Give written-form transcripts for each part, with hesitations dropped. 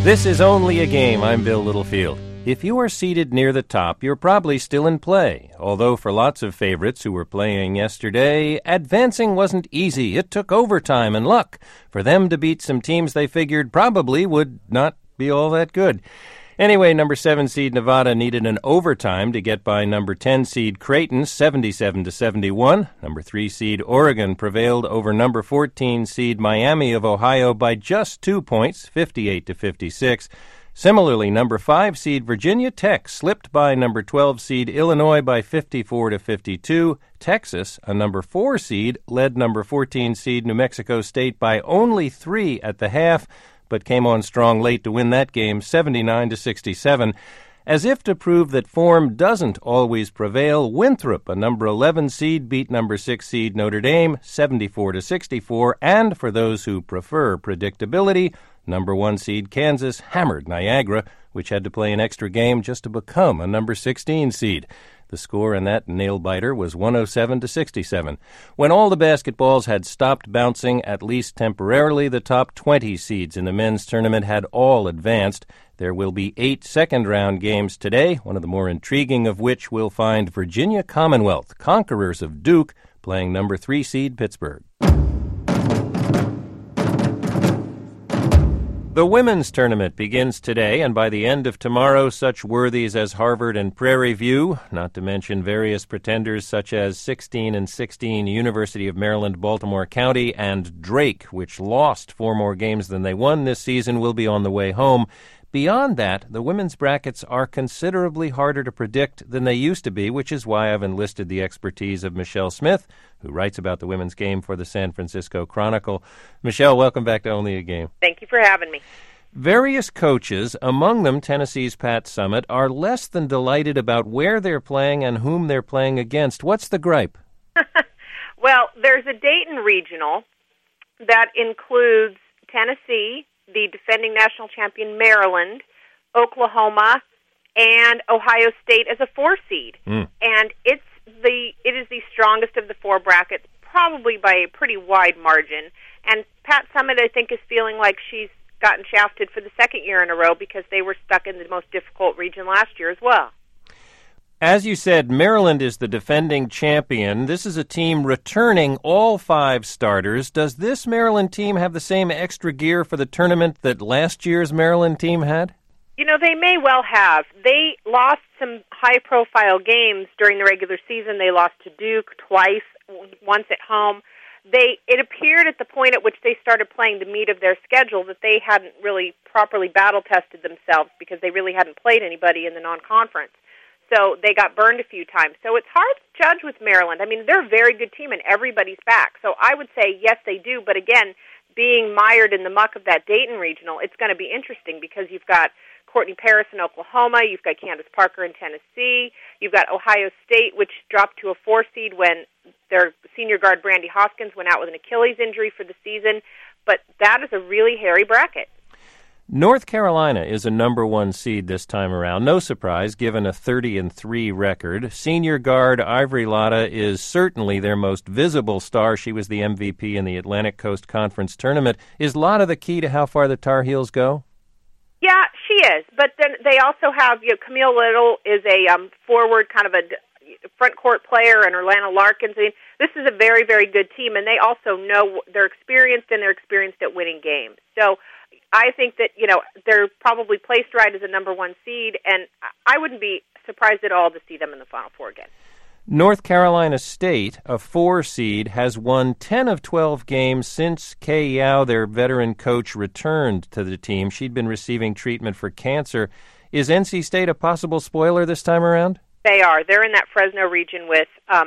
This is Only a Game. I'm Bill Littlefield. If you are seated near the top, you're probably still in play. Although for lots of favorites who were playing yesterday, advancing wasn't easy. It took overtime and luck for them to beat some teams they figured probably would not be all that good. Anyway, number 7 seed Nevada needed an overtime to get by number 10 seed Creighton 77-71. Number 3 seed Oregon prevailed over number 14 seed Miami of Ohio by just 2 points, 58-56. Similarly, number 5 seed Virginia Tech slipped by number 12 seed Illinois by 54-52. Texas, a number 4 seed, led number 14 seed New Mexico State by only 3 at the half, but came on strong late to win that game 79-67. As if to prove that form doesn't always prevail, Winthrop, a number 11 seed, beat number 6 seed Notre Dame 74-64, and for those who prefer predictability, number 1 seed Kansas hammered Niagara, which had to play an extra game just to become a number 16 seed. The score in that nail-biter was 107-67. When all the basketballs had stopped bouncing, at least temporarily, the top 20 seeds in the men's tournament had all advanced. There will be 8 second-round games today, one of the more intriguing of which will find Virginia Commonwealth, conquerors of Duke, playing number 3 seed Pittsburgh. The women's tournament begins today, and by the end of tomorrow, such worthies as Harvard and Prairie View, not to mention various pretenders such as 16-16 University of Maryland, Baltimore County, and Drake, which lost 4 more games than they won this season, will be on the way home. Beyond that, the women's brackets are considerably harder to predict than they used to be, which is why I've enlisted the expertise of Michelle Smith, who writes about the women's game for the San Francisco Chronicle. Michelle, welcome back to Only a Game. Thank you for having me. Various coaches, among them Tennessee's Pat Summitt, are less than delighted about where they're playing and whom they're playing against. What's the gripe? Well, there's a Dayton regional that includes Tennessee, the defending national champion Maryland, Oklahoma, and Ohio State as a 4 seed. And it is the strongest of the 4 brackets, probably by a pretty wide margin. And Pat Summitt, I think, is feeling like she's gotten shafted for the second year in a row because they were stuck in the most difficult region last year as well. As you said, Maryland is the defending champion. This is a team returning all 5 starters. Does this Maryland team have the same extra gear for the tournament that last year's Maryland team had? You know, they may well have. They lost some high-profile games during the regular season. They lost to Duke twice, once at home. It appeared at the point at which they started playing the meat of their schedule that they hadn't really properly battle-tested themselves because they really hadn't played anybody in the non-conference. So they got burned a few times. So it's hard to judge with Maryland. I mean, they're a very good team and everybody's back. So I would say, yes, they do. But again, being mired in the muck of that Dayton regional, it's going to be interesting because you've got Courtney Paris in Oklahoma, you've got Candace Parker in Tennessee, you've got Ohio State, which dropped to a 4 seed when their senior guard Brandy Hoskins went out with an Achilles injury for the season. But that is a really hairy bracket. North Carolina is a number 1 seed this time around. No surprise, given a 30-3 record. Senior guard Ivory Latta is certainly their most visible star. She was the MVP in the Atlantic Coast Conference tournament. Is Latta the key to how far the Tar Heels go? Yeah, she is. But then they also have, Camille Little is a forward, kind of a front court player, and Orlando Larkins. I mean, this is a very, very good team, and they also know they're experienced, and they're experienced at winning games. So I think that, they're probably placed right as a number 1 seed, and I wouldn't be surprised at all to see them in the Final Four again. North Carolina State, a 4 seed, has won 10 of 12 games since Kay Yao, their veteran coach, returned to the team. She'd been receiving treatment for cancer. Is NC State a possible spoiler this time around? They are. They're in that Fresno region with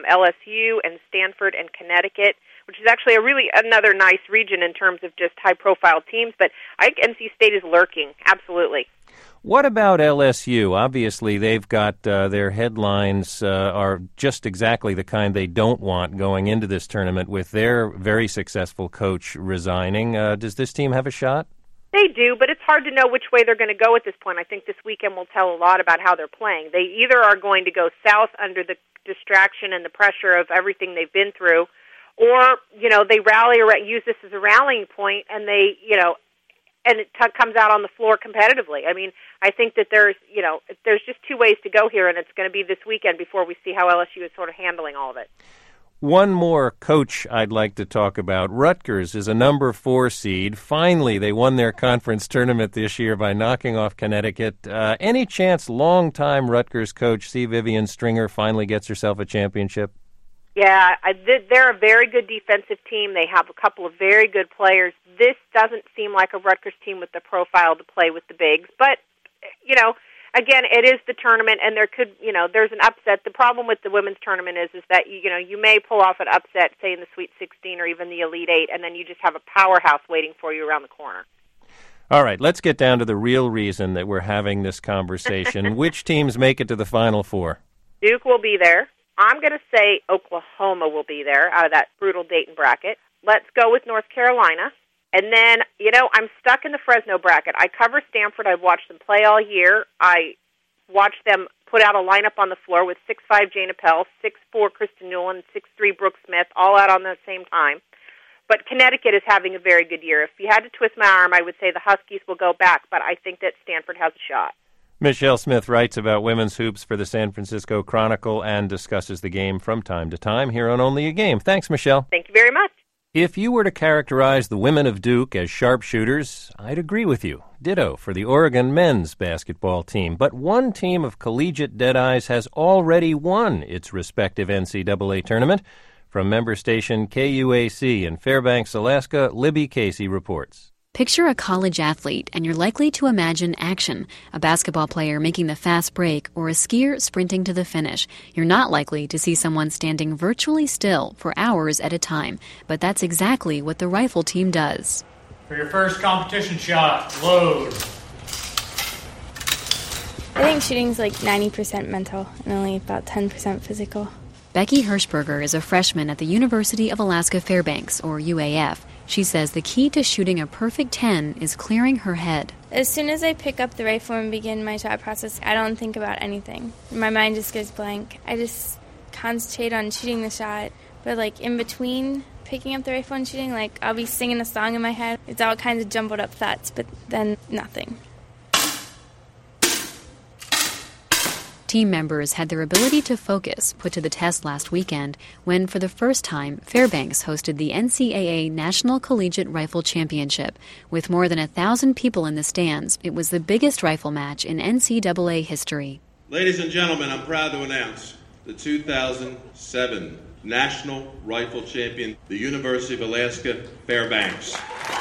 LSU and Stanford and Connecticut, which is actually another nice region in terms of just high-profile teams. But I think NC State is lurking, absolutely. What about LSU? Obviously, they've got their headlines are just exactly the kind they don't want going into this tournament with their very successful coach resigning. Does this team have a shot? They do, but it's hard to know which way they're going to go at this point. I think this weekend will tell a lot about how they're playing. They either are going to go south under the distraction and the pressure of everything they've been through, or, they rally or use this as a rallying point, and they, and it comes out on the floor competitively. I mean, I think that there's just two ways to go here, and it's going to be this weekend before we see how LSU is sort of handling all of it. One more coach I'd like to talk about. Rutgers is a number 4 seed. Finally, they won their conference tournament this year by knocking off Connecticut. Any chance longtime Rutgers coach C. Vivian Stringer finally gets herself a championship? Yeah, they're a very good defensive team. They have a couple of very good players. This doesn't seem like a Rutgers team with the profile to play with the bigs, but, again, it is the tournament, and there's an upset. The problem with the women's tournament is that, you may pull off an upset, say in the Sweet 16 or even the Elite 8, and then you just have a powerhouse waiting for you around the corner. All right, let's get down to the real reason that we're having this conversation. Which teams make it to the Final Four? Duke will be there. I'm going to say Oklahoma will be there out of that brutal Dayton bracket. Let's go with North Carolina. And then, I'm stuck in the Fresno bracket. I cover Stanford. I've watched them play all year. I watched them put out a lineup on the floor with 6'5" Jane Appel, 6'4" Kristen Newland, 6'3" Brooke Smith, all out on the same time. But Connecticut is having a very good year. If you had to twist my arm, I would say the Huskies will go back, but I think that Stanford has a shot. Michelle Smith writes about women's hoops for the San Francisco Chronicle and discusses the game from time to time here on Only a Game. Thanks, Michelle. Thank you very much. If you were to characterize the women of Duke as sharpshooters, I'd agree with you. Ditto for the Oregon men's basketball team. But one team of collegiate Deadeyes has already won its respective NCAA tournament. From member station KUAC in Fairbanks, Alaska, Libby Casey reports. Picture a college athlete, and you're likely to imagine action, a basketball player making the fast break or a skier sprinting to the finish. You're not likely to see someone standing virtually still for hours at a time, but that's exactly what the rifle team does. For your first competition shot, load. I think shooting's like 90% mental and only about 10% physical. Becky Hirschberger is a freshman at the University of Alaska Fairbanks, or UAF. She says the key to shooting a perfect 10 is clearing her head. As soon as I pick up the rifle and begin my shot process, I don't think about anything. My mind just goes blank. I just concentrate on shooting the shot. But in between picking up the rifle and shooting, I'll be singing a song in my head. It's all kinds of jumbled up thoughts, but then nothing. Team members had their ability to focus put to the test last weekend when, for the first time, Fairbanks hosted the NCAA National Collegiate Rifle Championship. With more than 1,000 people in the stands, it was the biggest rifle match in NCAA history. Ladies and gentlemen, I'm proud to announce the 2007 National Rifle Champion, the University of Alaska Fairbanks.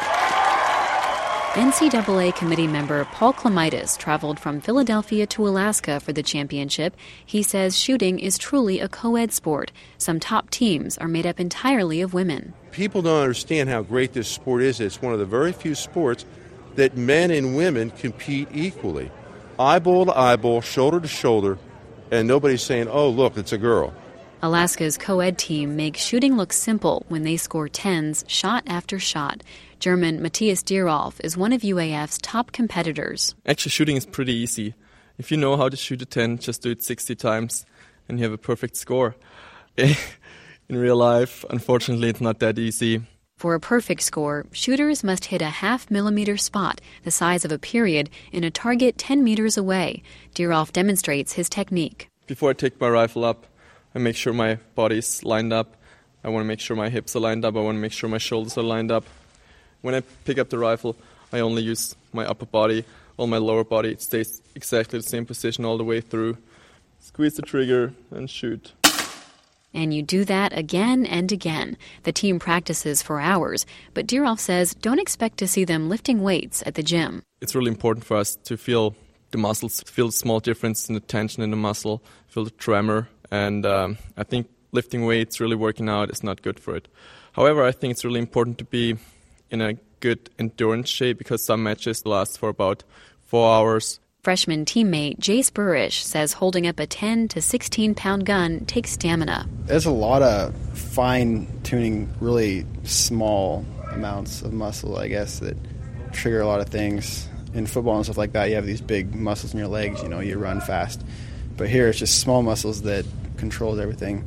NCAA committee member Paul Clemitis traveled from Philadelphia to Alaska for the championship. He says shooting is truly a co-ed sport. Some top teams are made up entirely of women. People don't understand how great this sport is. It's one of the very few sports that men and women compete equally. Eyeball to eyeball, shoulder to shoulder, and nobody's saying, oh, look, it's a girl. Alaska's co-ed team makes shooting look simple when they score 10s shot after shot. German Matthias Dierolf is one of UAF's top competitors. Actually, shooting is pretty easy. If you know how to shoot a 10, just do it 60 times and you have a perfect score. In real life, unfortunately, it's not that easy. For a perfect score, shooters must hit a half-millimeter spot, the size of a period, in a target 10 meters away. Dierolf demonstrates his technique. Before I take my rifle up, I make sure my body's lined up. I want to make sure my hips are lined up. I want to make sure my shoulders are lined up. When I pick up the rifle, I only use my upper body. All my lower body, it stays exactly the same position all the way through. Squeeze the trigger and shoot. And you do that again and again. The team practices for hours, but Dierolf says don't expect to see them lifting weights at the gym. It's really important for us to feel the muscles, feel the small difference in the tension in the muscle, feel the tremor. And I think lifting weights, really working out, is not good for it. However, I think it's really important to be in a good endurance shape because some matches last for about 4 hours. Freshman teammate Jace Burish says holding up a 10 to 16-pound gun takes stamina. There's a lot of fine-tuning, really small amounts of muscle, I guess, that trigger a lot of things. In football and stuff like that, you have these big muscles in your legs, you run fast. But here it's just small muscles that controls everything.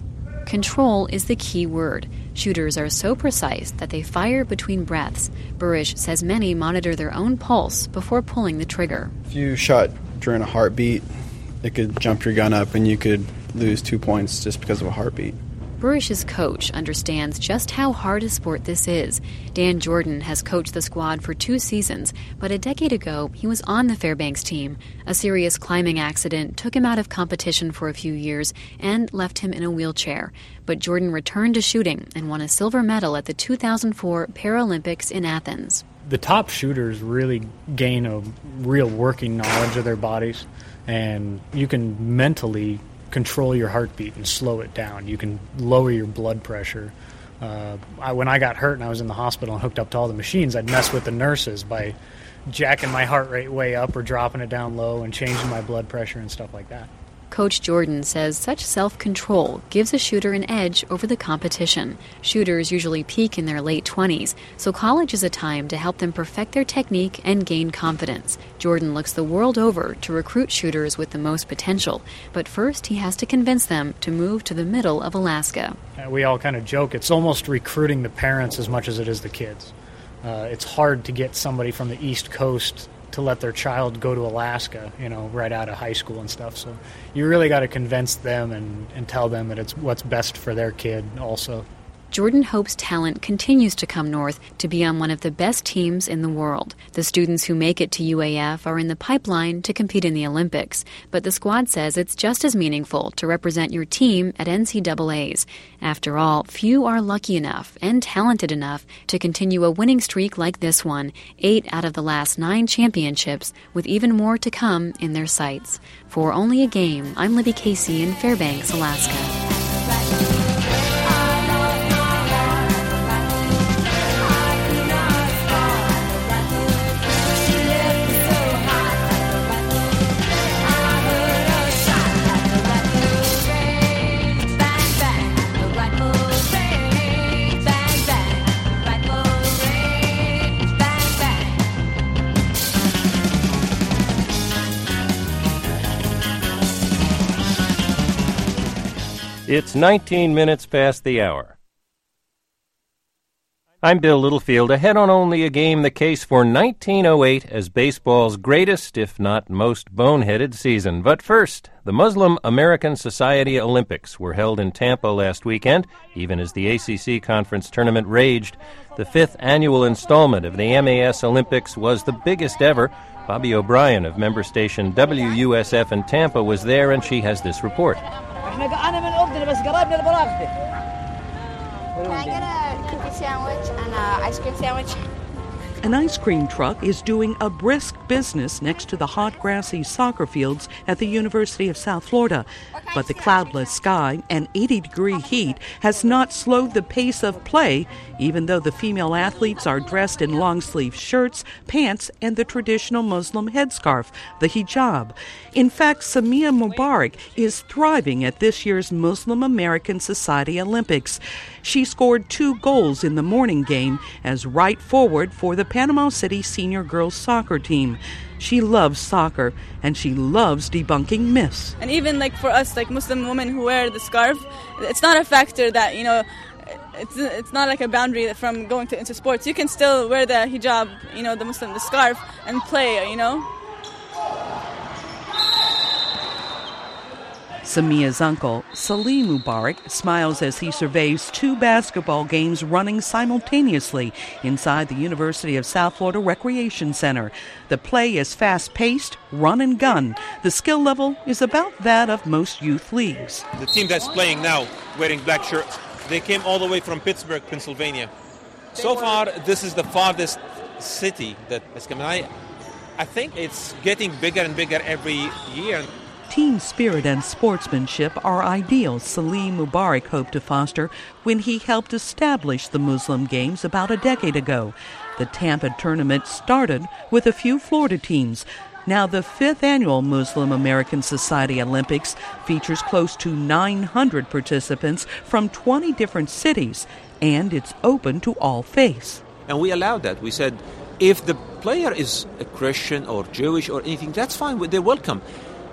Control is the key word. Shooters are so precise that they fire between breaths. Burish says many monitor their own pulse before pulling the trigger. If you shot during a heartbeat, it could jump your gun up and you could lose 2 points just because of a heartbeat. Burish's coach understands just how hard a sport this is. Dan Jordan has coached the squad for 2 seasons, but a decade ago he was on the Fairbanks team. A serious climbing accident took him out of competition for a few years and left him in a wheelchair. But Jordan returned to shooting and won a silver medal at the 2004 Paralympics in Athens. The top shooters really gain a real working knowledge of their bodies, and you can mentally control your heartbeat and slow it down. You can lower your blood pressure. When I got hurt and I was in the hospital and hooked up to all the machines, I'd mess with the nurses by jacking my heart rate way up or dropping it down low and changing my blood pressure and stuff like that. Coach Jordan says such self-control gives a shooter an edge over the competition. Shooters usually peak in their late 20s, so college is a time to help them perfect their technique and gain confidence. Jordan looks the world over to recruit shooters with the most potential, but first he has to convince them to move to the middle of Alaska. We all kind of joke, it's almost recruiting the parents as much as it is the kids. It's hard to get somebody from the East Coast to let their child go to Alaska, right out of high school and stuff. So you really got to convince them and tell them that it's what's best for their kid also. Jordan hopes talent continues to come north to be on one of the best teams in the world. The students who make it to UAF are in the pipeline to compete in the Olympics, but the squad says it's just as meaningful to represent your team at NCAAs. After all, few are lucky enough and talented enough to continue a winning streak like this one, 8 out of the last 9 championships, with even more to come in their sights. For Only a Game, I'm Libby Casey in Fairbanks, Alaska. It's 19 minutes past the hour. I'm Bill Littlefield. Ahead on Only a Game, the case for 1908 as baseball's greatest, if not most boneheaded season. But first, the Muslim American Society Olympics were held in Tampa last weekend, even as the ACC Conference Tournament raged. The 5th annual installment of the MAS Olympics was the biggest ever. Bobby O'Brien of member station WUSF in Tampa was there, and she has this report. Can I get a cookie sandwich and an ice cream sandwich? An ice cream truck is doing a brisk business next to the hot, grassy soccer fields at the University of South Florida. But the cloudless sky and 80-degree heat has not slowed the pace of play, even though the female athletes are dressed in long-sleeve shirts, pants, and the traditional Muslim headscarf, the hijab. In fact, Samia Mubarak is thriving at this year's Muslim American Society Olympics. She scored 2 goals in the morning game as right forward for the Panama City senior girls soccer team. She loves soccer, and she loves debunking myths. And even for us, Muslim women who wear the scarf, it's not a factor that, it's not like a boundary from going into sports. You can still wear the hijab, the scarf, and play, Samia's uncle, Salim Mubarak, smiles as he surveys 2 basketball games running simultaneously inside the University of South Florida Recreation Center. The play is fast-paced, run and gun. The skill level is about that of most youth leagues. The team that's playing now, wearing black shirts, they came all the way from Pittsburgh, Pennsylvania. So far, this is the farthest city that has come. I think it's getting bigger and bigger every year. Team spirit and sportsmanship are ideals Salim Mubarak hoped to foster when he helped establish the Muslim Games about a decade ago. The Tampa tournament started with a few Florida teams. Now the 5th annual Muslim American Society Olympics features close to 900 participants from 20 different cities, and it's open to all faiths. And we allowed that. We said, if the player is a Christian or Jewish or anything, that's fine. They're welcome.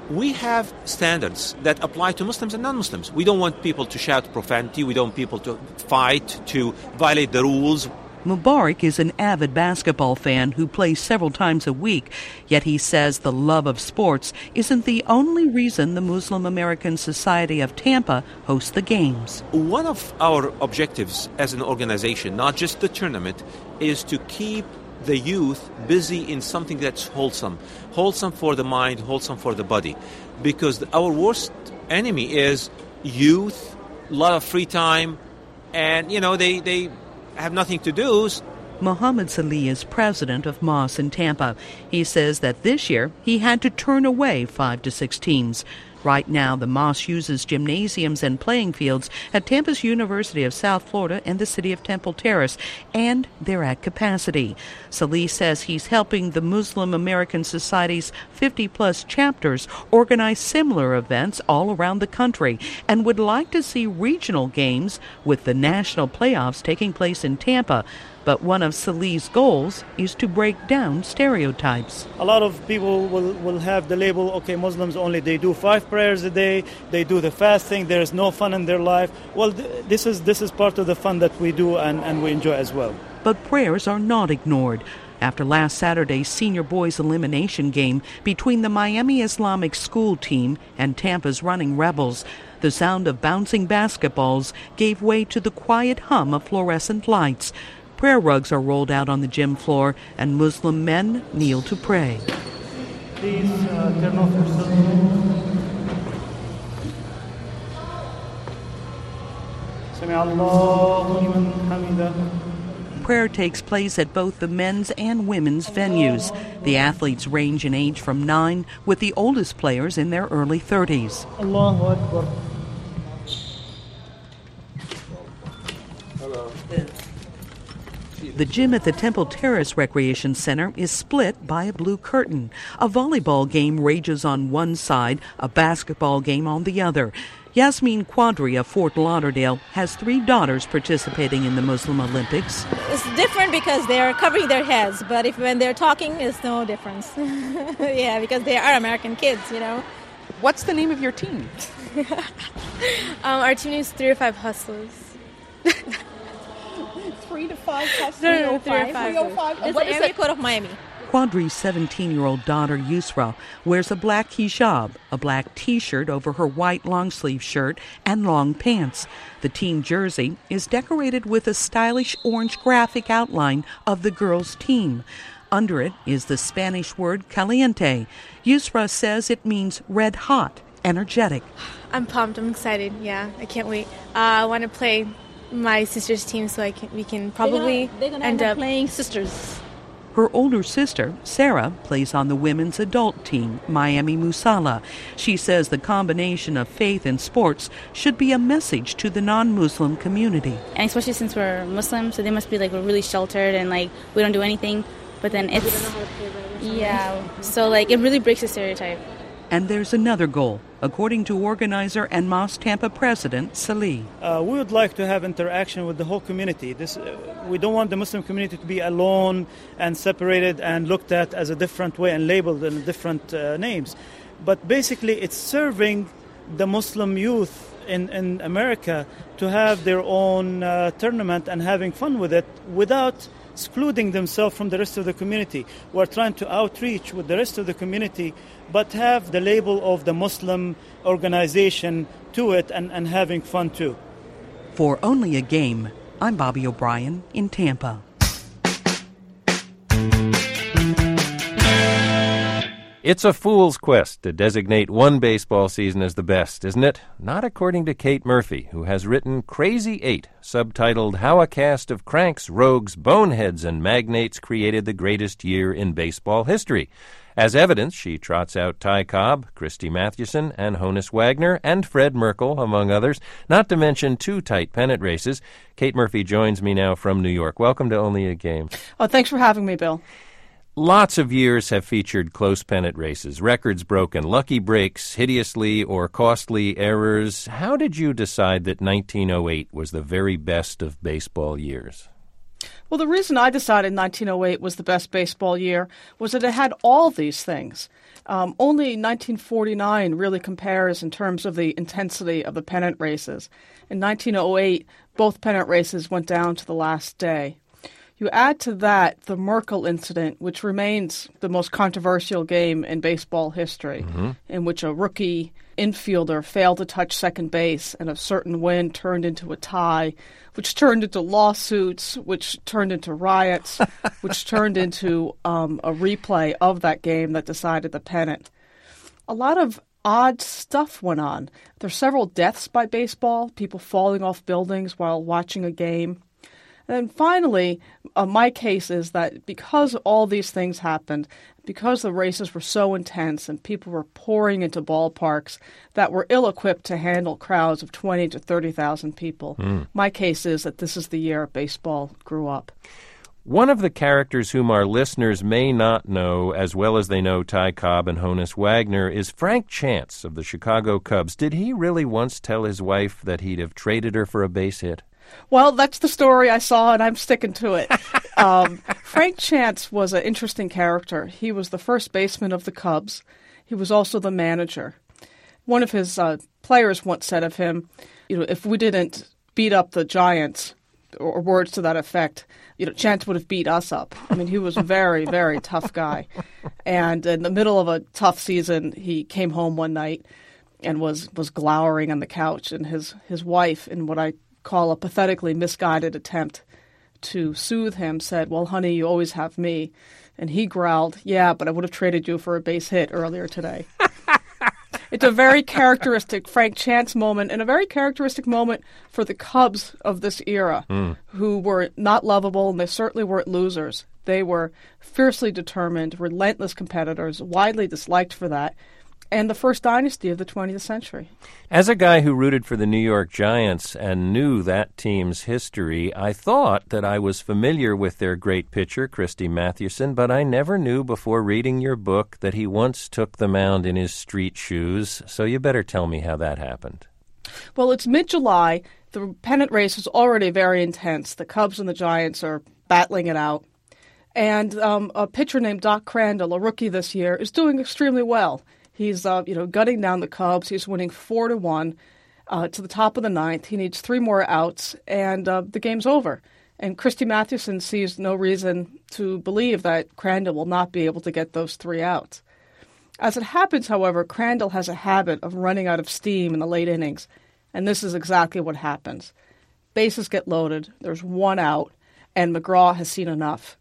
we have standards that apply to Muslims and non-Muslims. We don't want people to shout profanity. We don't want people to fight, to violate the rules. Mubarak is an avid basketball fan who plays several times a week, yet he says the love of sports isn't the only reason the Muslim American Society of Tampa hosts the games. One of our objectives as an organization, not just the tournament, is to keep the youth busy in something that's wholesome for the mind, wholesome for the body. Because our worst enemy is youth, a lot of free time, and, they have nothing to do. Mohammed Salih is president of Moss in Tampa. He says that this year he had to turn away 5 to 6 teams. Right now, the Moss uses gymnasiums and playing fields at Tampa's University of South Florida and the city of Temple Terrace, and they're at capacity. Salih says he's helping the Muslim American Society's 50-plus chapters organize similar events all around the country and would like to see regional games with the national playoffs taking place in Tampa. But one of Salih's goals is to break down stereotypes. A lot of people will have the label, okay, Muslims only, they do 5 prayers a day, they do the fasting, there is no fun in their life. Well, this is part of the fun that we do and we enjoy as well. But prayers are not ignored. After last Saturday's senior boys elimination game between the Miami Islamic School team and Tampa's Running Rebels, the sound of bouncing basketballs gave way to the quiet hum of fluorescent lights. Prayer rugs are rolled out on the gym floor, and Muslim men kneel to pray. Please turn off your cell phone. Sami Allahu liman hamidah. Prayer takes place at both the men's and women's venues. The athletes range in age from 9, with the oldest players in their early 30s. Allahu Akbar. The gym at the Temple Terrace Recreation Center is split by a blue curtain. A volleyball game rages on one side, a basketball game on the other. Yasmin Quadri of Fort Lauderdale has 3 daughters participating in the Muslim Olympics. It's different because they're covering their heads, but when they're talking, it's no difference. Yeah, because they are American kids, What's the name of your team? Our team is 3 or 5 Hustlers. 3 to 5 plus 305. 305. It's the area code of Miami. Quadri's 17-year-old daughter, Yusra, wears a black hijab, a black T-shirt over her white long-sleeve shirt, and long pants. The team jersey is decorated with a stylish orange graphic outline of the girls' team. Under it is the Spanish word caliente. Yusra says it means red hot, energetic. I'm pumped. I'm excited. Yeah, I can't wait. I want to play my sister's team so we can probably they're gonna end up playing sisters. Her older sister, Sarah, plays on the women's adult team, Miami Musalla. She says the combination of faith and sports should be a message to the non-Muslim community. And especially since we're Muslim, so they must be we're really sheltered and we don't do anything. But then it's, we don't know how to play right. Yeah, so it really breaks the stereotype. And there's another goal, according to organizer and Moss Tampa president Salih. We would like to have interaction with the whole community. We don't want the Muslim community to be alone and separated and looked at as a different way and labeled in different names. But basically, it's serving the Muslim youth in America to have their own tournament and having fun with it without excluding themselves from the rest of the community. We're trying to outreach with the rest of the community, but have the label of the Muslim organization to it and having fun too. For Only a Game, I'm Bobby O'Brien in Tampa. It's a fool's quest to designate one baseball season as the best, isn't it? Not according to Kate Murphy, who has written Crazy 8, subtitled How a Cast of Cranks, Rogues, Boneheads, and Magnates Created the Greatest Year in Baseball History. As evidence, she trots out Ty Cobb, Christy Mathewson, and Honus Wagner, and Fred Merkle, among others, not to mention 2 tight pennant races. Kate Murphy joins me now from New York. Welcome to Only a Game. Oh, thanks for having me, Bill. Lots of years have featured close pennant races, records broken, lucky breaks, hideously or costly errors. How did you decide that 1908 was the very best of baseball years? Well, the reason I decided 1908 was the best baseball year was that it had all these things. Only 1949 really compares in terms of the intensity of the pennant races. In 1908, both pennant races went down to the last day. You add to that the Merkel incident, which remains the most controversial game in baseball history, in which a rookie infielder failed to touch second base and a certain win turned into a tie, which turned into lawsuits, which turned into riots, which turned into a replay of that game that decided the pennant. A lot of odd stuff went on. There's several deaths by baseball, people falling off buildings while watching a game. And then finally, my case is that because all these things happened, because the races were so intense and people were pouring into ballparks that were ill-equipped to handle crowds of 20 to 30,000 people, my case is that this is the year baseball grew up. One of the characters whom our listeners may not know as well as they know Ty Cobb and Honus Wagner is Frank Chance of the Chicago Cubs. Did he really once tell his wife that he'd have traded her for a base hit? Well, that's the story I saw, and I'm sticking to it. Frank Chance was an interesting character. He was the first baseman of the Cubs. He was also the manager. One of his players once said of him, if we didn't beat up the Giants, or words to that effect, Chance would have beat us up. I mean, he was a very, very tough guy. And in the middle of a tough season, he came home one night and was glowering on the couch, and his wife, in what I call a pathetically misguided attempt to soothe him, said, "Well, honey, you always have me." And he growled, "Yeah, but I would have traded you for a base hit earlier today." It's a very characteristic Frank Chance moment, and a very characteristic moment for the Cubs of this era, who were not lovable, and they certainly weren't losers. They were fiercely determined, relentless competitors, widely disliked for that, and the first dynasty of the 20th century. As a guy who rooted for the New York Giants and knew that team's history, I thought that I was familiar with their great pitcher, Christy Mathewson, but I never knew before reading your book that he once took the mound in his street shoes, so you better tell me how that happened. Well, it's mid-July. The pennant race is already very intense. The Cubs and the Giants are battling it out. And a pitcher named Doc Crandall, a rookie this year, is doing extremely well. He's, gutting down the Cubs. He's winning 4-1 to the top of the ninth. He needs 3 more outs, and the game's over. And Christy Mathewson sees no reason to believe that Crandall will not be able to get those 3 outs. As it happens, however, Crandall has a habit of running out of steam in the late innings, and this is exactly what happens. Bases get loaded, there's 1 out, and McGraw has seen enough.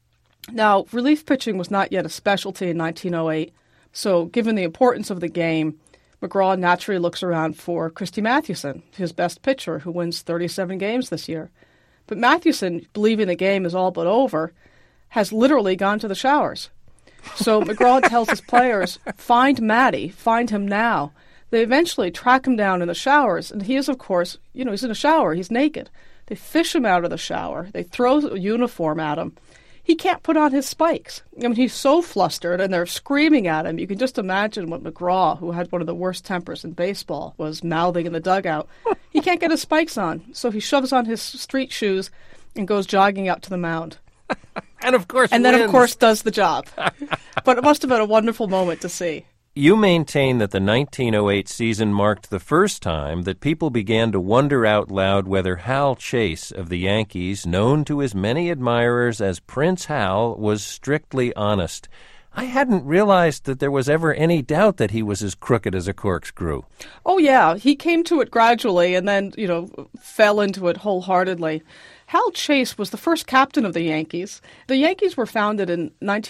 Now, relief pitching was not yet a specialty in 1908, so given the importance of the game, McGraw naturally looks around for Christy Mathewson, his best pitcher, who wins 37 games this year. But Mathewson, believing the game is all but over, has literally gone to the showers. So McGraw tells his players, "Find Matty, find him now." They eventually track him down in the showers, and he is, of course, he's in a shower, he's naked. They fish him out of the shower, they throw a uniform at him. He can't put on his spikes. I mean, he's so flustered, and they're screaming at him. You can just imagine what McGraw, who had one of the worst tempers in baseball, was mouthing in the dugout. He can't get his spikes on, so he shoves on his street shoes and goes jogging up to the mound. And of course, then, of course, does the job. But it must have been a wonderful moment to see. You maintain that the 1908 season marked the first time that people began to wonder out loud whether Hal Chase of the Yankees, known to his many admirers as Prince Hal, was strictly honest. I hadn't realized that there was ever any doubt that he was as crooked as a corkscrew. Oh, yeah. He came to it gradually and then, fell into it wholeheartedly. Hal Chase was the first captain of the Yankees. The Yankees were founded in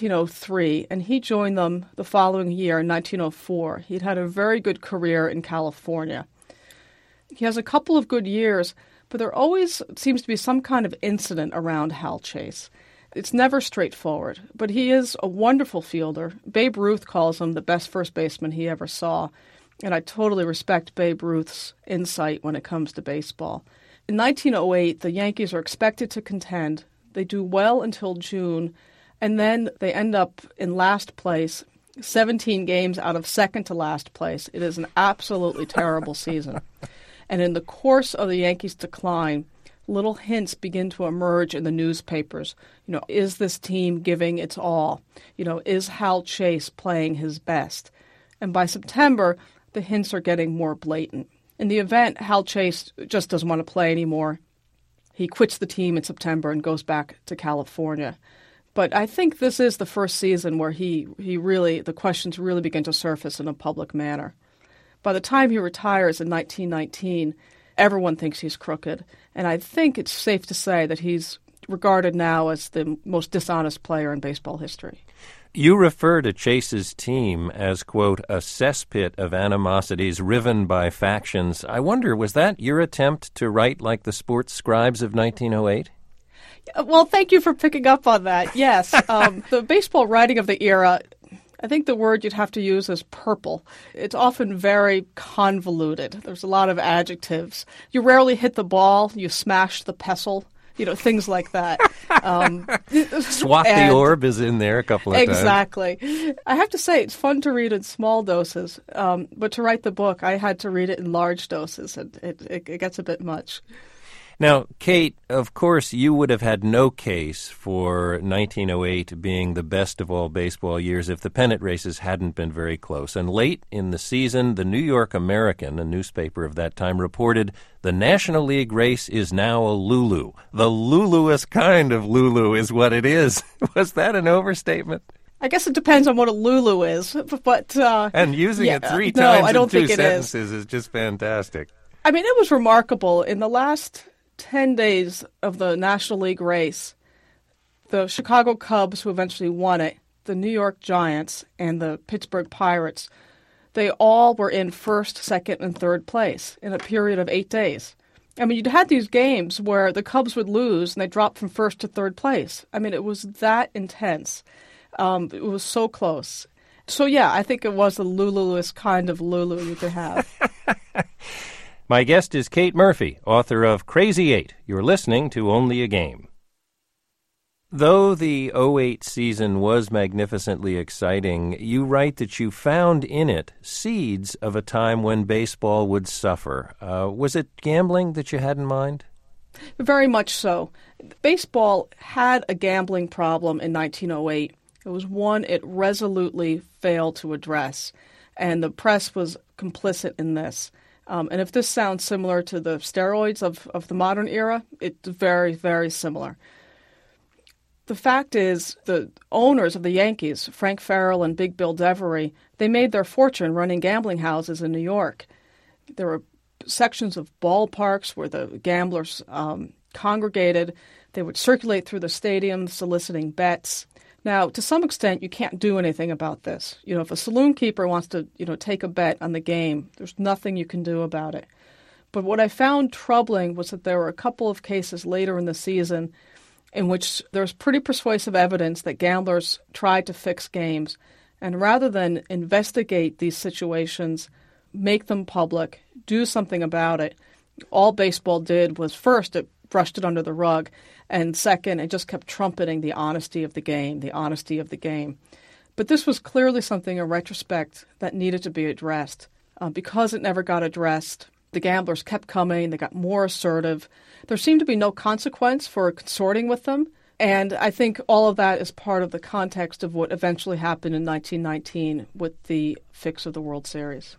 1903, and he joined them the following year in 1904. He'd had a very good career in California. He has a couple of good years, but there always seems to be some kind of incident around Hal Chase. It's never straightforward, but he is a wonderful fielder. Babe Ruth calls him the best first baseman he ever saw, and I totally respect Babe Ruth's insight when it comes to baseball. In 1908, the Yankees are expected to contend. They do well until June, and then they end up in last place, 17 games out of second to last place. It is an absolutely terrible season. And in the course of the Yankees' decline, little hints begin to emerge in the newspapers. Is this team giving its all? Is Hal Chase playing his best? And by September, the hints are getting more blatant. In the event, Hal Chase just doesn't want to play anymore. He quits the team in September and goes back to California. But I think this is the first season where the questions really begin to surface in a public manner. By the time he retires in 1919, everyone thinks he's crooked. And I think it's safe to say that he's regarded now as the most dishonest player in baseball history. You refer to Chase's team as, quote, a cesspit of animosities riven by factions. I wonder, was that your attempt to write like the sports scribes of 1908? Well, thank you for picking up on that. Yes, the baseball writing of the era, I think the word you'd have to use is purple. It's often very convoluted. There's a lot of adjectives. You rarely hit the ball. You smash the pestle. Things like that. Swat the orb is in there a couple of times. Exactly. I have to say, it's fun to read in small doses, but to write the book, I had to read it in large doses, and it gets a bit much. Now, Kate, of course, you would have had no case for 1908 being the best of all baseball years if the pennant races hadn't been very close. And late in the season, the New York American, a newspaper of that time, reported the National League race is now a Lulu. The Luluest kind of Lulu is what it is. Was that an overstatement? I guess it depends on what a Lulu is, but and using it three times in two sentences is just fantastic. I mean, it was remarkable. In the last 10 days of the National League race, the Chicago Cubs, who eventually won it, the New York Giants, and the Pittsburgh Pirates, they all were in first, second, and third place in a period of 8 days. I mean, you'd had these games where the Cubs would lose and they dropped from first to third place. I mean, it was that intense. It was so close. So, yeah, I think it was the Luluest kind of Lulu you could have. My guest is Kate Murphy, author of Crazy 8. You're listening to Only a Game. Though the 2008 season was magnificently exciting, you write that you found in it seeds of a time when baseball would suffer. Was it gambling that you had in mind? Very much so. Baseball had a gambling problem in 1908. It was one it resolutely failed to address, and the press was complicit in this. And if this sounds similar to the steroids of the modern era, it's very, very similar. The fact is, the owners of the Yankees, Frank Farrell and Big Bill Devery, they made their fortune running gambling houses in New York. There were sections of ballparks where the gamblers congregated. They would circulate through the stadium soliciting bets. Now, to some extent, you can't do anything about this. If a saloon keeper wants to, take a bet on the game, there's nothing you can do about it. But what I found troubling was that there were a couple of cases later in the season in which there's pretty persuasive evidence that gamblers tried to fix games. And rather than investigate these situations, make them public, do something about it, all baseball did was, first, it brushed it under the rug, and second, it just kept trumpeting the honesty of the game, the honesty of the game. But this was clearly something in retrospect that needed to be addressed. Because it never got addressed, the gamblers kept coming, they got more assertive. There seemed to be no consequence for consorting with them, and I think all of that is part of the context of what eventually happened in 1919 with the fix of the World Series.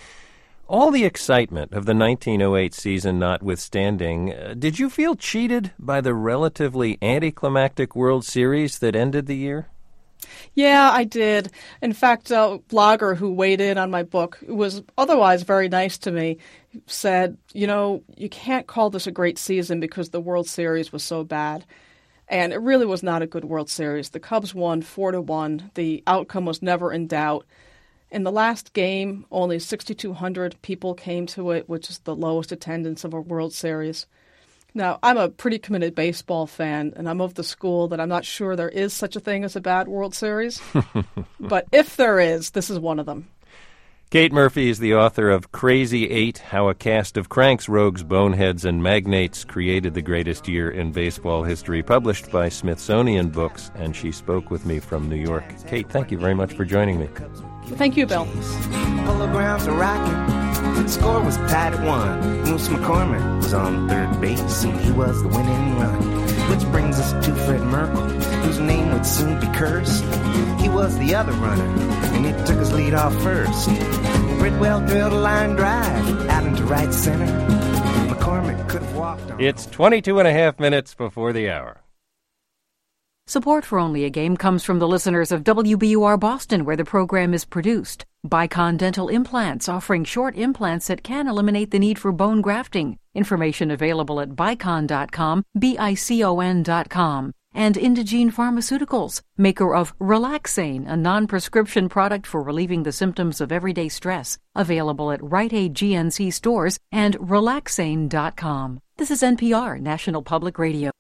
All the excitement of the 1908 season notwithstanding, did you feel cheated by the relatively anticlimactic World Series that ended the year? Yeah, I did. In fact, a blogger who weighed in on my book, who was otherwise very nice to me, said, you can't call this a great season because the World Series was so bad. And it really was not a good World Series. The Cubs won 4-1. The outcome was never in doubt. In the last game, only 6,200 people came to it, which is the lowest attendance of a World Series. Now, I'm a pretty committed baseball fan, and I'm of the school that I'm not sure there is such a thing as a bad World Series. But if there is, this is one of them. Kate Murphy is the author of Crazy 8, How a Cast of Cranks, Rogues, Boneheads, and Magnates Created the Greatest Year in Baseball History, published by Smithsonian Books, and she spoke with me from New York. Kate, thank you very much for joining me. Thank you, Bill. Holograms are rocking. The score was tied at 1. Moose McCormick was on third base, and he was the winning run. Which brings us to Fred Merkle, whose name would soon be cursed. He was the other runner, and he took his lead off first. Bridwell drilled a line drive out into right center. McCormick could have walked on. It's 22 and a half minutes before the hour. Support for Only a Game comes from the listeners of WBUR Boston, where the program is produced. Bicon Dental Implants, offering short implants that can eliminate the need for bone grafting. Information available at bicon.com, bicon.com. And Indegene Pharmaceuticals, maker of Relaxane, a non-prescription product for relieving the symptoms of everyday stress. Available at Rite Aid GNC stores and relaxane.com. This is NPR, National Public Radio.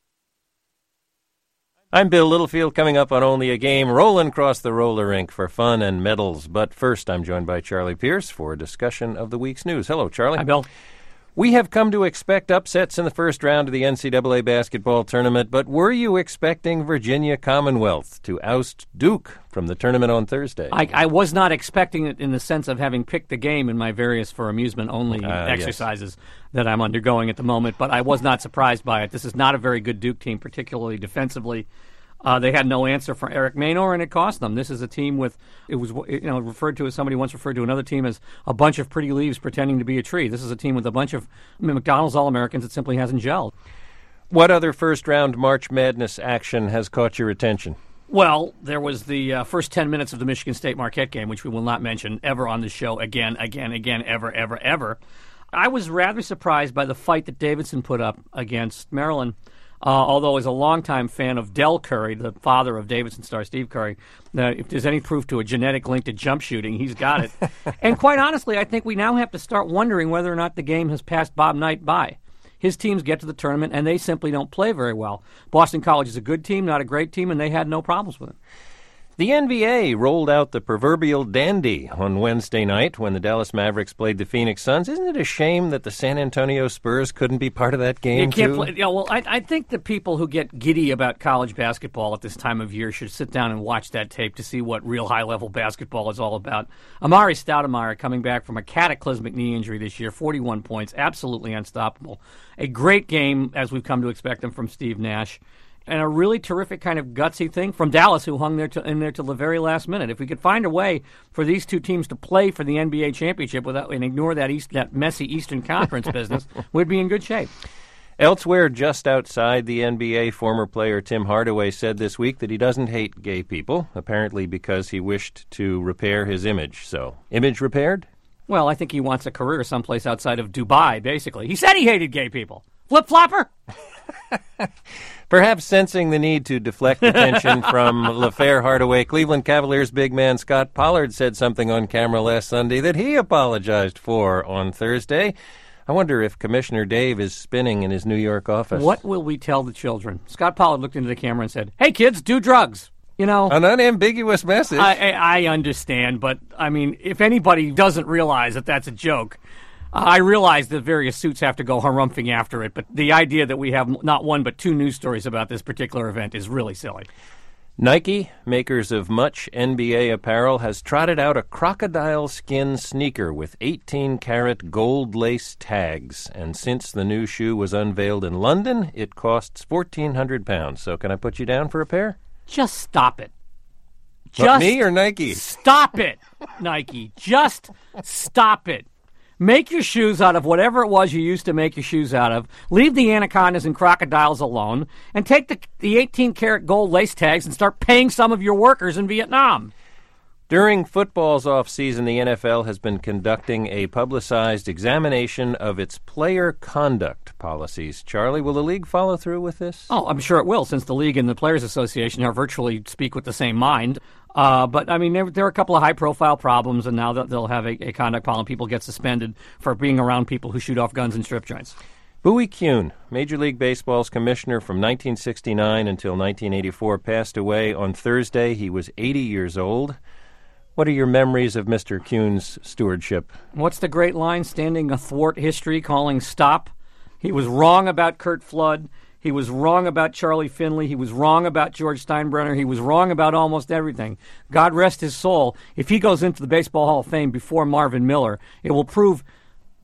I'm Bill Littlefield, coming up on Only a Game, rolling across the roller rink for fun and medals. But first, I'm joined by Charlie Pierce for a discussion of the week's news. Hello, Charlie. Hi, Bill. We have come to expect upsets in the first round of the NCAA basketball tournament, but were you expecting Virginia Commonwealth to oust Duke from the tournament on Thursday? I was not expecting it in the sense of having picked the game in my various for amusement only exercises that I'm undergoing at the moment, but I was not surprised by it. This is not a very good Duke team, particularly defensively. They had no answer for Eric Maynor, and it cost them. This is a team with, it was referred to as, somebody once referred to another team as a bunch of pretty leaves pretending to be a tree. This is a team with a bunch of McDonald's All-Americans that simply hasn't gelled. What other first-round March Madness action has caught your attention? Well, there was the first 10 minutes of the Michigan State-Marquette game, which we will not mention ever on the show again, ever. I was rather surprised by the fight that Davidson put up against Maryland. Although as a longtime fan of Del Curry, the father of Davidson star Steve Curry, if there's any proof to a genetic link to jump shooting, he's got it. And quite honestly, I think we now have to start wondering whether or not the game has passed Bob Knight by. His teams get to the tournament, and they simply don't play very well. Boston College is a good team, not a great team, and they had no problems with it. The NBA rolled out the proverbial dandy on Wednesday night when the Dallas Mavericks played the Phoenix Suns. Isn't it a shame that the San Antonio Spurs couldn't be part of that game, too? I think the people who get giddy about college basketball at this time of year should sit down and watch that tape to see what real high-level basketball is all about. Amari Stoudemire, coming back from a cataclysmic knee injury this year, 41 points, absolutely unstoppable. A great game, as we've come to expect them from Steve Nash. And a really terrific kind of gutsy thing from Dallas, who hung in there till the very last minute. If we could find a way for these two teams to play for the NBA championship and ignore that messy Eastern Conference business, we'd be in good shape. Elsewhere, just outside the NBA, former player Tim Hardaway said this week that he doesn't hate gay people, apparently because he wished to repair his image. So, image repaired? Well, I think he wants a career someplace outside of Dubai, basically. He said he hated gay people. Flip-flopper? Perhaps sensing the need to deflect attention from LaFair Hardaway, Cleveland Cavaliers big man Scott Pollard said something on camera last Sunday that he apologized for on Thursday. I wonder if Commissioner Dave is spinning in his New York office. What will we tell the children? Scott Pollard looked into the camera and said, "Hey, kids, do drugs." You know, an unambiguous message. I understand, but, I mean, if anybody doesn't realize that that's a joke, I realize that various suits have to go harumphing after it, but the idea that we have not one but two news stories about this particular event is really silly. Nike, makers of much NBA apparel, has trotted out a crocodile skin sneaker with 18-karat gold lace tags. And since the new shoe was unveiled in London, it costs £1,400. So can I put you down for a pair? Just stop it. Just me or Nike? Stop it, Nike. Just stop it. Make your shoes out of whatever it was you used to make your shoes out of. Leave the anacondas and crocodiles alone. And take the 18-karat gold lace tags and start paying some of your workers in Vietnam. During football's off-season, the NFL has been conducting a publicized examination of its player conduct policies. Charlie, will the league follow through with this? Oh, I'm sure it will, since the league and the Players Association are virtually speak with the same mind. But, I mean, there are a couple of high-profile problems, and now they'll have a conduct policy. People get suspended for being around people who shoot off guns in strip joints. Bowie Kuhn, Major League Baseball's commissioner from 1969 until 1984, passed away on Thursday. He was 80 years old. What are your memories of Mr. Kuhn's stewardship? What's the great line standing athwart history calling stop? He was wrong about Curt Flood. He was wrong about Charlie Finley. He was wrong about George Steinbrenner. He was wrong about almost everything. God rest his soul. If he goes into the Baseball Hall of Fame before Marvin Miller, it will prove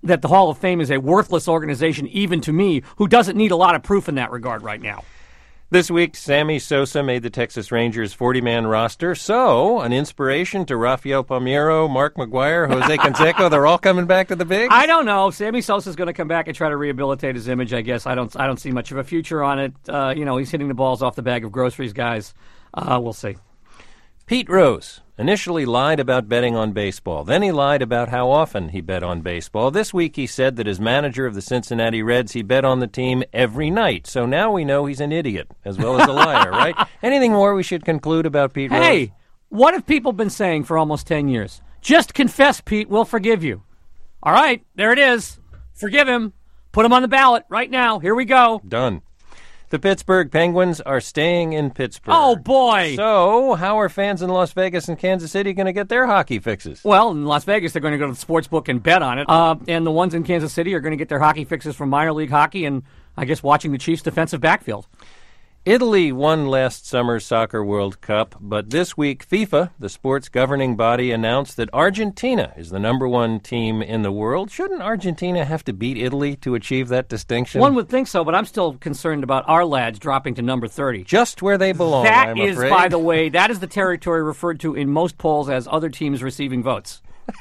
that the Hall of Fame is a worthless organization, even to me, who doesn't need a lot of proof in that regard right now. This week, Sammy Sosa made the Texas Rangers 40-man roster, so an inspiration to Rafael Palmeiro, Mark McGuire, Jose Canseco, they're all coming back to the bigs? I don't know. Sammy Sosa's going to come back and try to rehabilitate his image, I guess. I don't see much of a future on it. He's hitting the balls off the bag of groceries, guys. We'll see. Pete Rose initially lied about betting on baseball. Then he lied about how often he bet on baseball. This week he said that as manager of the Cincinnati Reds, he bet on the team every night. So now we know he's an idiot as well as a liar, right? Anything more we should conclude about Pete Rose? Hey, what have people been saying for almost 10 years? Just confess, Pete. We'll forgive you. All right, there it is. Forgive him. Put him on the ballot right now. Here we go. Done. The Pittsburgh Penguins are staying in Pittsburgh. Oh, boy. So, how are fans in Las Vegas and Kansas City going to get their hockey fixes? Well, in Las Vegas, they're going to go to the sports book and bet on it. And the ones in Kansas City are going to get their hockey fixes from minor league hockey and, I guess, watching the Chiefs' defensive backfield. Italy won last summer's Soccer World Cup, but this week FIFA, the sports governing body, announced that Argentina is the number one team in the world. Shouldn't Argentina have to beat Italy to achieve that distinction? One would think so, but I'm still concerned about our lads dropping to number 30. Just where they belong, I'm afraid. That is, by the way, that is the territory referred to in most polls as other teams receiving votes.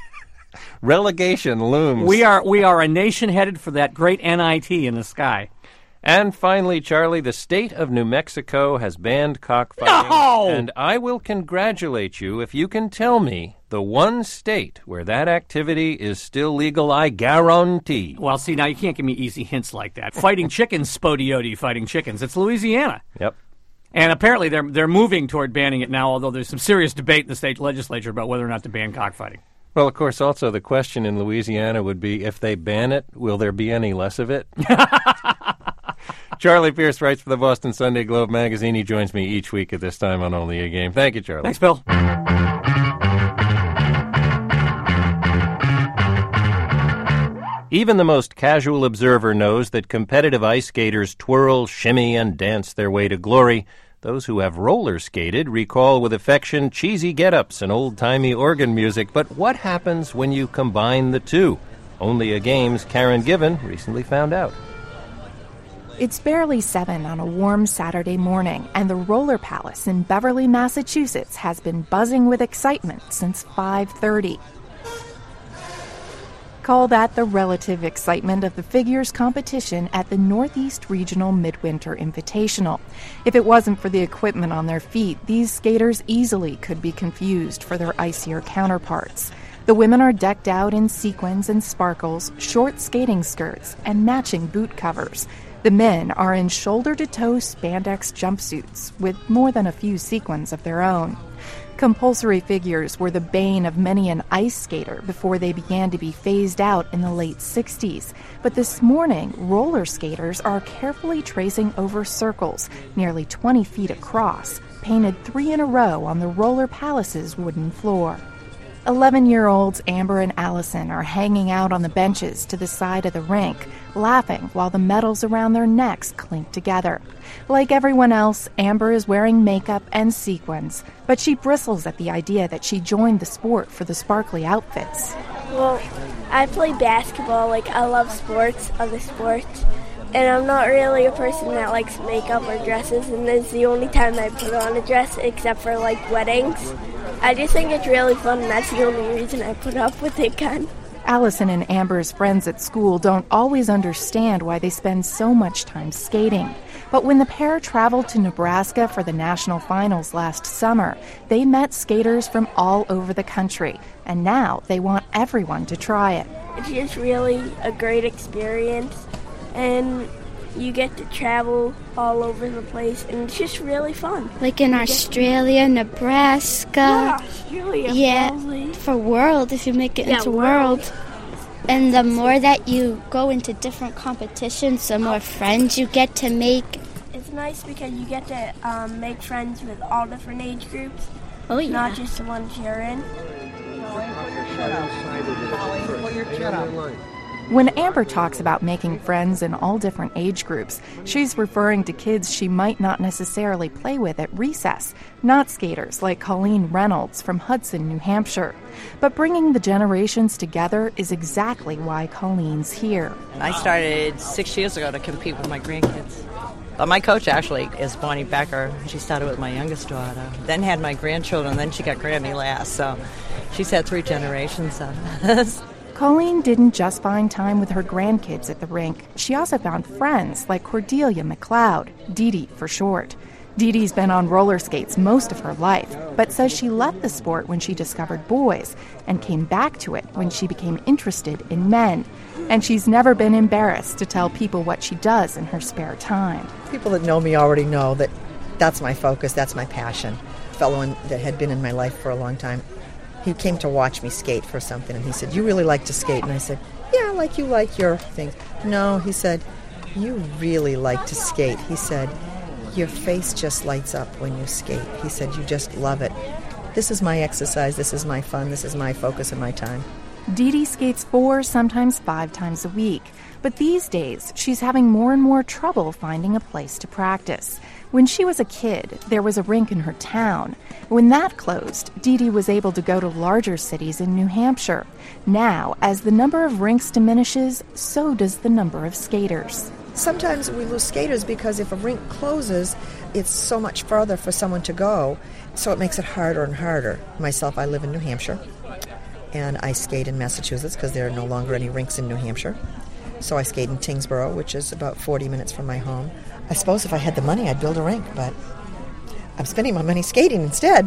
Relegation looms. We are a nation headed for that great NIT in the sky. And finally, Charlie, the state of New Mexico has banned cockfighting. No! And I will congratulate you if you can tell me the one state where that activity is still legal, I guarantee. Well, see, now you can't give me easy hints like that. Fighting chickens, Spodioti, fighting chickens. It's Louisiana. Yep. And apparently they're moving toward banning it now, although there's some serious debate in the state legislature about whether or not to ban cockfighting. Well, of course, also the question in Louisiana would be, if they ban it, will there be any less of it? Charlie Pierce writes for the Boston Sunday Globe magazine. He joins me each week at this time on Only a Game. Thank you, Charlie. Thanks, Bill. Even the most casual observer knows that competitive ice skaters twirl, shimmy, and dance their way to glory. Those who have roller skated recall with affection cheesy get-ups and old-timey organ music. But what happens when you combine the two? Only a Game's Karen Given recently found out. It's barely 7 on a warm Saturday morning, and the Roller Palace in Beverly, Massachusetts has been buzzing with excitement since 5:30. Call that the relative excitement of the figures competition at the Northeast Regional Midwinter Invitational. If it wasn't for the equipment on their feet, these skaters easily could be confused for their icier counterparts. The women are decked out in sequins and sparkles, short skating skirts, and matching boot covers. The men are in shoulder-to-toe spandex jumpsuits with more than a few sequins of their own. Compulsory figures were the bane of many an ice skater before they began to be phased out in the late 60s. But this morning, roller skaters are carefully tracing over circles, nearly 20 feet across, painted 3 in a row on the Roller Palace's wooden floor. 11-year-olds Amber and Allison are hanging out on the benches to the side of the rink, laughing while the medals around their necks clink together. Like everyone else, Amber is wearing makeup and sequins, but she bristles at the idea that she joined the sport for the sparkly outfits. Well, I play basketball. I love sports, other sports, and I'm not really a person that likes makeup or dresses, and this is the only time I put on a dress except for, weddings. I just think it's really fun, and that's the only reason I put up with it, Ken. Allison and Amber's friends at school don't always understand why they spend so much time skating. But when the pair traveled to Nebraska for the national finals last summer, they met skaters from all over the country, and now they want everyone to try it. It's just really a great experience, and you get to travel all over the place, and it's just really fun. Like in Australia, Nebraska. Yeah, Australia. Yeah, for World, if you make it into World. And the more that you go into different competitions, the more friends you get to make. It's nice because you get to make friends with all different age groups. Oh, yeah. Not just the ones you're in. Pull your chin up. When Amber talks about making friends in all different age groups, she's referring to kids she might not necessarily play with at recess, not skaters like Colleen Reynolds from Hudson, New Hampshire. But bringing the generations together is exactly why Colleen's here. I started 6 years ago to compete with my grandkids. But my coach actually is Bonnie Becker. She started with my youngest daughter, then had my grandchildren, then she got Grammy last. So she's had 3 generations of us. Colleen didn't just find time with her grandkids at the rink. She also found friends like Cordelia McLeod, Dee Dee for short. Dee Dee's been on roller skates most of her life, but says she left the sport when she discovered boys and came back to it when she became interested in men. And she's never been embarrassed to tell people what she does in her spare time. People that know me already know that that's my focus, that's my passion. A fellow that had been in my life for a long time, he came to watch me skate for something, and he said, "You really like to skate?" And I said, "Yeah, like you like your thing." "No," he said, "you really like to skate." He said, "Your face just lights up when you skate." He said, "You just love it." This is my exercise, this is my fun, this is my focus and my time. Dee Dee skates 4, sometimes 5 times a week. But these days, she's having more and more trouble finding a place to practice. When she was a kid, there was a rink in her town. When that closed, Dee Dee was able to go to larger cities in New Hampshire. Now, as the number of rinks diminishes, so does the number of skaters. Sometimes we lose skaters because if a rink closes, it's so much farther for someone to go, so it makes it harder and harder. Myself, I live in New Hampshire, and I skate in Massachusetts because there are no longer any rinks in New Hampshire. So I skate in Tingsboro, which is about 40 minutes from my home. I suppose if I had the money, I'd build a rink, but I'm spending my money skating instead.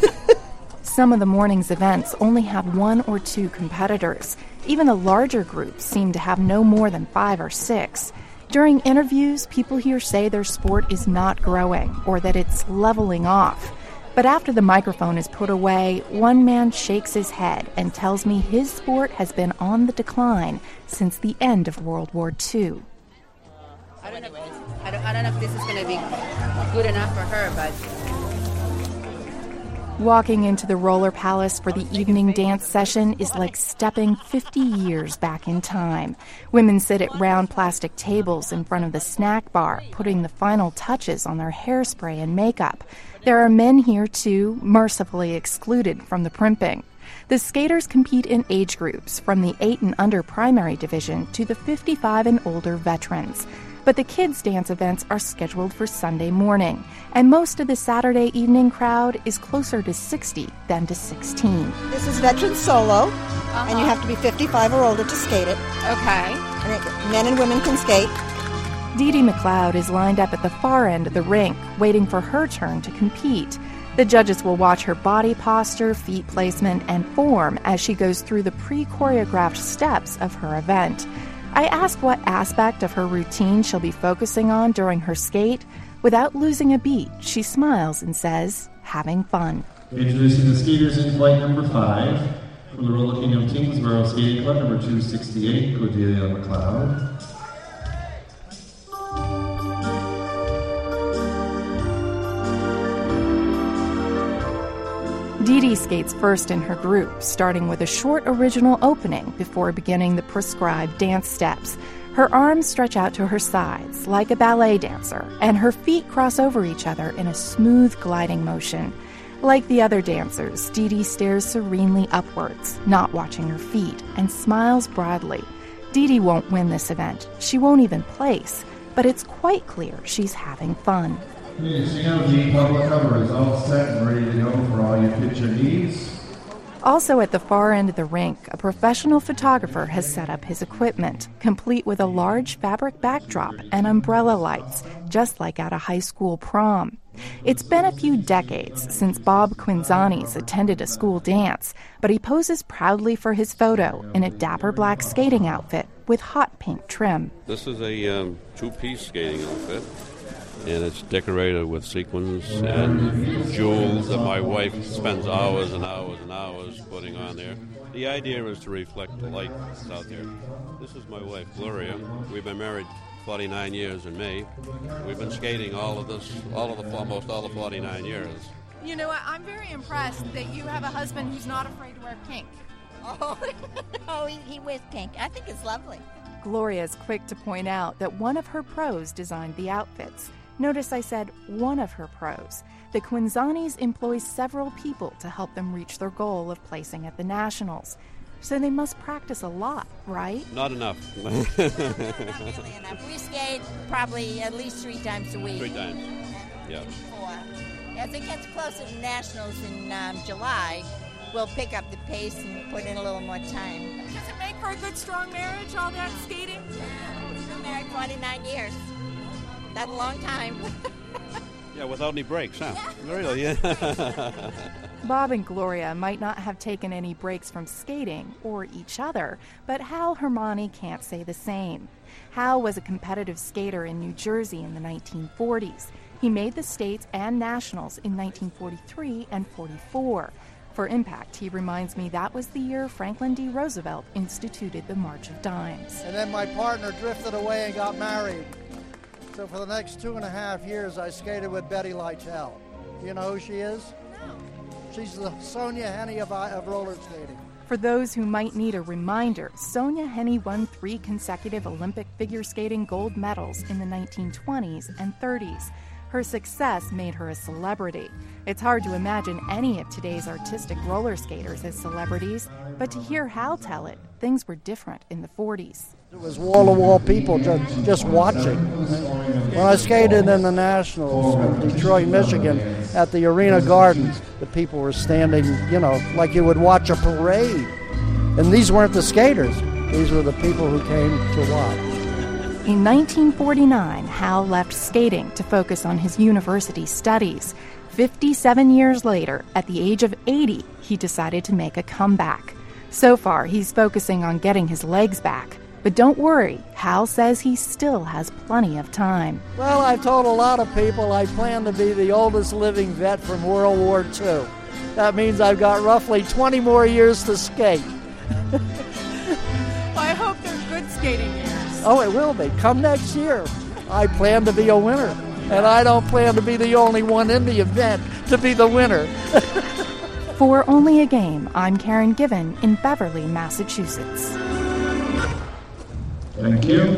Some of the morning's events only have 1 or 2 competitors. Even the larger groups seem to have no more than 5 or 6. During interviews, people here say their sport is not growing or that it's leveling off. But after the microphone is put away, one man shakes his head and tells me his sport has been on the decline since the end of World War II. I don't know if this is going to be good enough for her, but... Walking into the Roller Palace for the evening dance session is like stepping 50 years back in time. Women sit at round plastic tables in front of the snack bar, putting the final touches on their hairspray and makeup. There are men here, too, mercifully excluded from the primping. The skaters compete in age groups from the 8 and under primary division to the 55 and older veterans. But the kids' dance events are scheduled for Sunday morning, and most of the Saturday evening crowd is closer to 60 than to 16. This is veteran solo, and you have to be 55 or older to skate it. Okay. And men and women can skate. Dee Dee McLeod is lined up at the far end of the rink, waiting for her turn to compete. The judges will watch her body posture, feet placement, and form as she goes through the pre-choreographed steps of her event. I ask what aspect of her routine she'll be focusing on during her skate. Without losing a beat, she smiles and says, having fun. Introducing the skaters in flight number 5 from the Roller Kingdom Tingsboro Skating Club, number 268, Cordelia McLeod. Dee Dee skates first in her group, starting with a short original opening before beginning the prescribed dance steps. Her arms stretch out to her sides like a ballet dancer, and her feet cross over each other in a smooth gliding motion. Like the other dancers, Dee Dee stares serenely upwards, not watching her feet, and smiles broadly. Dee Dee won't win this event. She won't even place, but it's quite clear she's having fun. The public cover is all set and ready to go for all your picture needs. Also at the far end of the rink, a professional photographer has set up his equipment, complete with a large fabric backdrop and umbrella lights, just like at a high school prom. It's been a few decades since Bob Quinzani's attended a school dance, but he poses proudly for his photo in a dapper black skating outfit with hot pink trim. This is a two-piece skating outfit, and it's decorated with sequins and jewels that my wife spends hours and hours and hours putting on there. The idea is to reflect the light that's out there. This is my wife, Gloria. We've been married 49 years in May. We've been skating almost all the 49 years. You know what? I'm very impressed that you have a husband who's not afraid to wear pink. Oh, he wears pink. I think it's lovely. Gloria's quick to point out that one of her pros designed the outfits. Notice I said one of her pros. The Quinzanis employ several people to help them reach their goal of placing at the Nationals. So they must practice a lot, right? Not enough. Not really enough. We skate probably at least 3 times a week. 3 times, yeah. 4. As it gets closer to Nationals in July, we'll pick up the pace and put in a little more time. Does it make for a good, strong marriage, all that skating? We've been married 49 years. That's a long time. Yeah, without any breaks, huh? Yeah. Really, yeah. Bob and Gloria might not have taken any breaks from skating or each other, but Hal Hermani can't say the same. Hal was a competitive skater in New Jersey in the 1940s. He made the States and Nationals in 1943 and 44. For Impact, he reminds me that was the year Franklin D. Roosevelt instituted the March of Dimes. And then my partner drifted away and got married. So for the next 2.5 years, I skated with Betty Lytle. Do you know who she is? No. She's the Sonia Henne of roller skating. For those who might need a reminder, Sonia Henne won 3 consecutive Olympic figure skating gold medals in the 1920s and 30s. Her success made her a celebrity. It's hard to imagine any of today's artistic roller skaters as celebrities, but to hear Hal tell it, things were different in the 40s. It was wall-to-wall people just watching. When I skated in the Nationals in Detroit, Michigan, at the Arena Gardens, the people were standing, like you would watch a parade. And these weren't the skaters. These were the people who came to watch. In 1949, Hal left skating to focus on his university studies. 57 years later, at the age of 80, he decided to make a comeback. So far, he's focusing on getting his legs back. But don't worry, Hal says he still has plenty of time. Well, I've told a lot of people I plan to be the oldest living vet from World War II. That means I've got roughly 20 more years to skate. I hope they're good skating years. Oh, it will be. Come next year. I plan to be a winner. And I don't plan to be the only one in the event to be the winner. For Only a Game, I'm Karen Given in Beverly, Massachusetts. Thank you.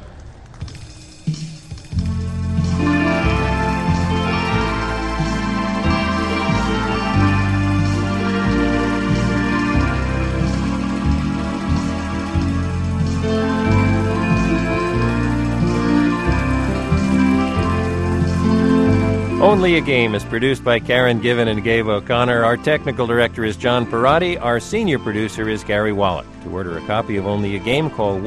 Only a Game is produced by Karen Given and Gabe O'Connor. Our technical director is John Perotti. Our senior producer is Gary Wallach. To order a copy of Only a Game, call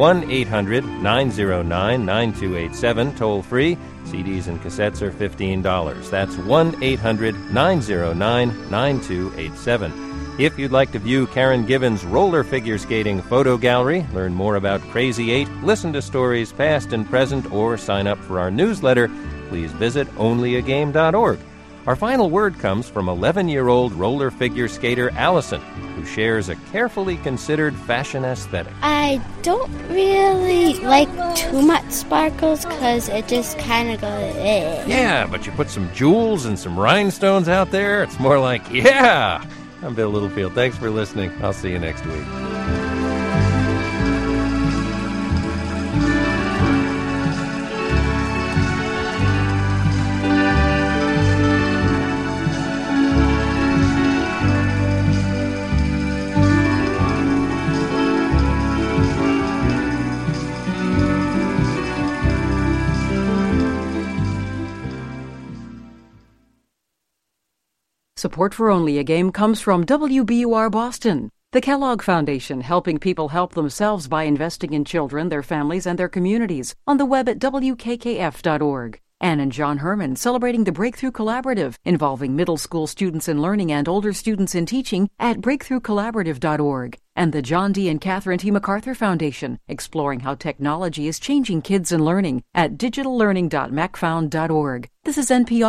1-800-909-9287, toll-free. CDs and cassettes are $15. That's 1-800-909-9287. If you'd like to view Karen Given's roller figure skating photo gallery, learn more about Crazy 8, listen to stories past and present, or sign up for our newsletter, please visit onlyagame.org. Our final word comes from 11-year-old roller figure skater Allison, who shares a carefully considered fashion aesthetic. I don't really like too much sparkles because it just kind of goes, eh. Yeah, but you put some jewels and some rhinestones out there, it's more like, yeah! I'm Bill Littlefield. Thanks for listening. I'll see you next week. Support for Only a Game comes from WBUR Boston, the Kellogg Foundation, helping people help themselves by investing in children, their families, and their communities. On the web at WKKF.org. Ann and John Herman celebrating the Breakthrough Collaborative, involving middle school students in learning and older students in teaching at breakthroughcollaborative.org. And the John D. and Catherine T. MacArthur Foundation, exploring how technology is changing kids and learning at digitallearning.macfound.org. This is NPR.